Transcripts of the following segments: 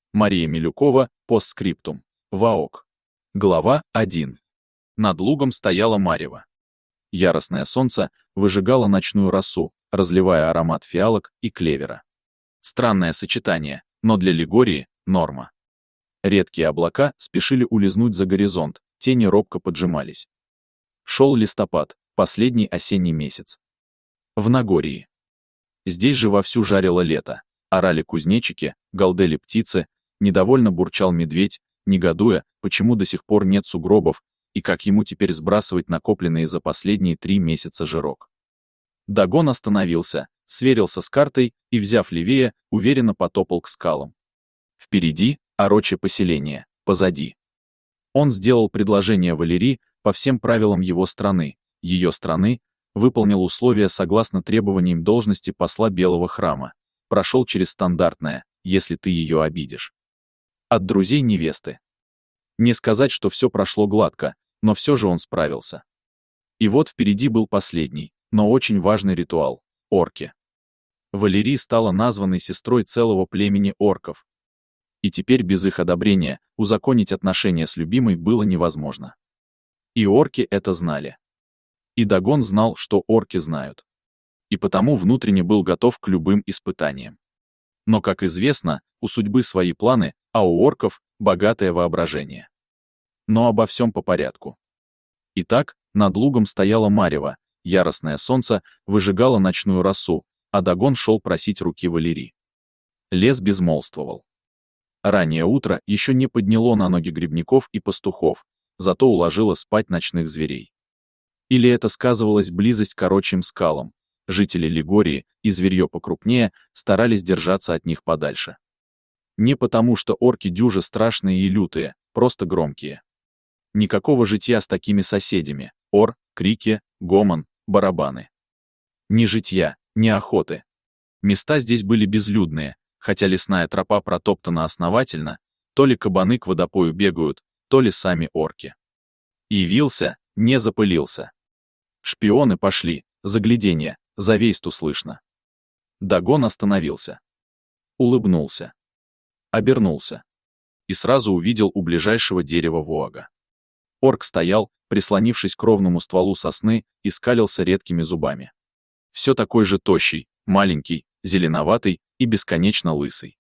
Мария Милюкова, постскриптум. ВАОК. Глава 1. Над лугом стояла марево. Яростное солнце выжигало ночную росу, разливая аромат фиалок и клевера. Странное сочетание, но для Лигории — норма. Редкие облака спешили улизнуть за горизонт, тени робко поджимались. Шел листопад, последний осенний месяц. В Нагории. Здесь же вовсю жарило лето, орали кузнечики, галдели птицы, недовольно бурчал медведь, негодуя, почему до сих пор нет сугробов, и как ему теперь сбрасывать накопленные за последние 3 месяца жирок. Дагон остановился, сверился с картой и, взяв левее, уверенно потопал к скалам. Впереди — орочье поселение, позади. Он сделал предложение Валерии по всем правилам его страны, ее страны, выполнил условия согласно требованиям должности посла Белого храма, прошел через стандартное, если ты ее обидишь. От друзей невесты. Не сказать, что все прошло гладко, но все же он справился. И вот впереди был последний, но очень важный ритуал — орки. Валерия стала названной сестрой целого племени орков. И теперь без их одобрения узаконить отношения с любимой было невозможно. И орки это знали. И Дагон знал, что орки знают. И потому внутренне был готов к любым испытаниям. Но, как известно, у судьбы свои планы, а у орков — богатое воображение. Но обо всем по порядку. Итак, над лугом стояло марево, яростное солнце выжигало ночную росу, а Дагон шел просить руки Валерии. Лес безмолвствовал. Раннее утро еще не подняло на ноги грибников и пастухов, зато уложило спать ночных зверей. Или это сказывалась близость к орочьим скалам, жители Лигории и зверье покрупнее старались держаться от них подальше. Не потому, что орки дюже страшные и лютые, просто громкие. Никакого житья с такими соседями — ор, крики, гомон, барабаны. Ни житья, ни охоты. Места здесь были безлюдные, хотя лесная тропа протоптана основательно, то ли кабаны к водопою бегают, то ли сами орки. Явился, не запылился. Шпионы пошли, загляденье, за вейсту слышно. Дагон остановился. Улыбнулся. Обернулся. И сразу увидел у ближайшего дерева воага. Орк стоял, прислонившись к ровному стволу сосны, и скалился редкими зубами. Все такой же тощий, маленький, зеленоватый и бесконечно лысый.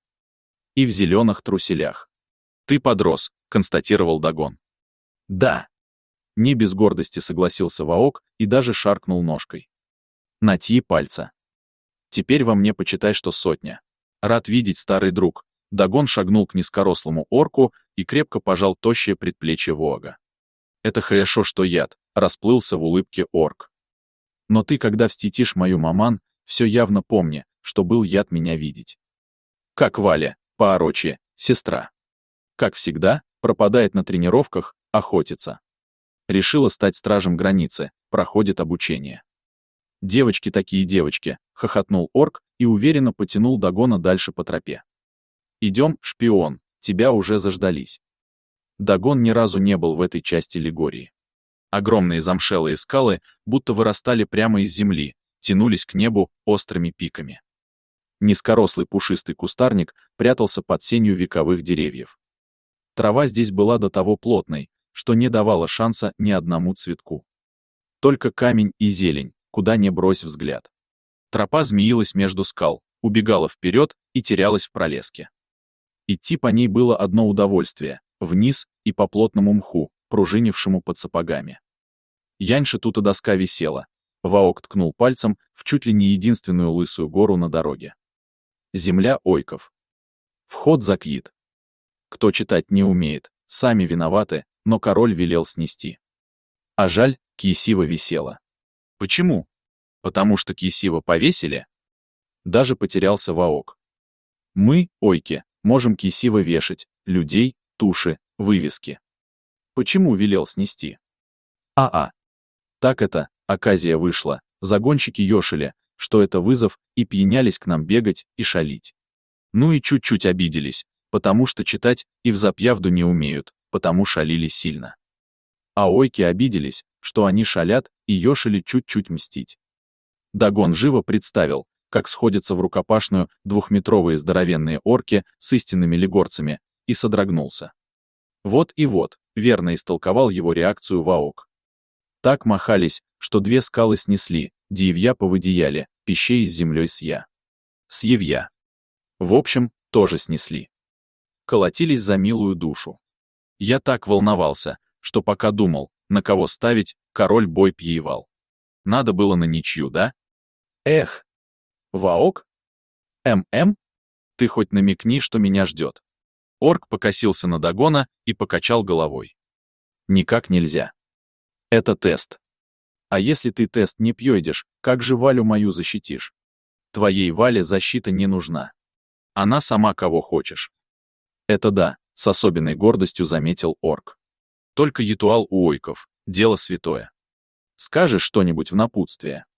И в зеленых труселях. «Ты подрос», — констатировал Дагон. «Да». Не без гордости согласился Ваок и даже шаркнул ножкой. «Натьи пальца. Теперь во мне почитай, что сотня. Рад видеть, старый друг». Дагон шагнул к низкорослому орку и крепко пожал тощее предплечье воага. «Это хорошо, что яд», — расплылся в улыбке орк. «Но ты, когда встетишь мою маман, все явно помни, что был яд меня видеть. Как Валя, по-орочье, сестра. Как всегда, пропадает на тренировках, охотится. Решила стать стражем границы, проходит обучение. Девочки такие девочки», — хохотнул орк и уверенно потянул Дагона дальше по тропе. «Идем, шпион, тебя уже заждались». Дагон ни разу не был в этой части Лигории. Огромные замшелые скалы будто вырастали прямо из земли, тянулись к небу острыми пиками. Низкорослый пушистый кустарник прятался под сенью вековых деревьев. Трава здесь была до того плотной, что не давала шанса ни одному цветку. Только камень и зелень, куда ни брось взгляд. Тропа змеилась между скал, убегала вперед и терялась в пролеске. Идти по ней было одно удовольствие — вниз и по плотному мху, пружинившему под сапогами. Яньше тут и доска висела. Ваок ткнул пальцем в чуть ли не единственную лысую гору на дороге. Земля ойков. Вход закрыт. Кто читать не умеет, сами виноваты, но король велел снести. А жаль, кисива висела. Почему? Потому что кисива повесили? Даже потерялся Ваок. Мы, ойки, можем кисива вешать, людей, туши, вывески. Почему велел снести? Так это, оказия вышла, загонщики ёшили, что это вызов, и пьянялись к нам бегать и шалить. Ну и чуть-чуть обиделись, потому что читать и взапьявду не умеют, потому шалили сильно. А ойки обиделись, что они шалят и ёшили чуть-чуть мстить. Дагон живо представил, как сходятся в рукопашную двухметровые здоровенные орки с истинными легорцами, и содрогнулся. Вот и вот, верно истолковал его реакцию Ваок. Так махались, что две скалы снесли, дьявья повыдеяли, пищей с землей сья. Сьевья. В общем, тоже снесли. Колотились за милую душу. Я так волновался, что пока думал, на кого ставить, король бой пьевал. Надо было на ничью, да? Эх! Ваок? ММ? Ты хоть намекни, что меня ждет. Орк покосился на Дагона и покачал головой. Никак нельзя. Это тест. А если ты тест не пьёйдешь, как же Валю мою защитишь? Твоей Вале защита не нужна. Она сама кого хочешь. Это да, с особенной гордостью заметил орк. Только ритуал у ойков, дело святое. Скажешь что-нибудь в напутствие?